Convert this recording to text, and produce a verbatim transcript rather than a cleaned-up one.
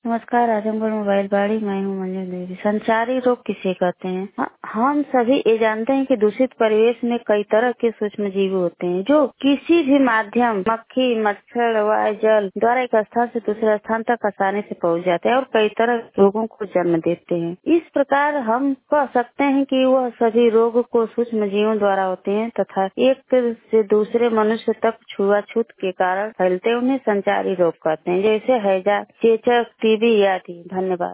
नमस्कार, आजमगढ़ मोबाइल बाड़ी। मैं हूँ मंजू देवी। संचारी रोग किसे कहते हैं? ह- हम सभी ये जानते हैं कि दूषित परिवेश में कई तरह के सूक्ष्म जीव होते हैं जो किसी भी माध्यम, मक्खी, मच्छर, वायु, जल द्वारा एक स्थान से दूसरे स्थान तक आसानी से पहुँच जाते हैं और कई तरह के रोगों को जन्म देते हैं। इस प्रकार हम कह सकते हैं कि वह सभी रोग को सूक्ष्म जीवों द्वारा होते हैं तथा एक से दूसरे मनुष्य तक छुआछूत के कारण फैलते। उन्हें संचारी रोग कहते हैं, जैसे हैजा, चेचक, टीबी आदि। धन्यवाद।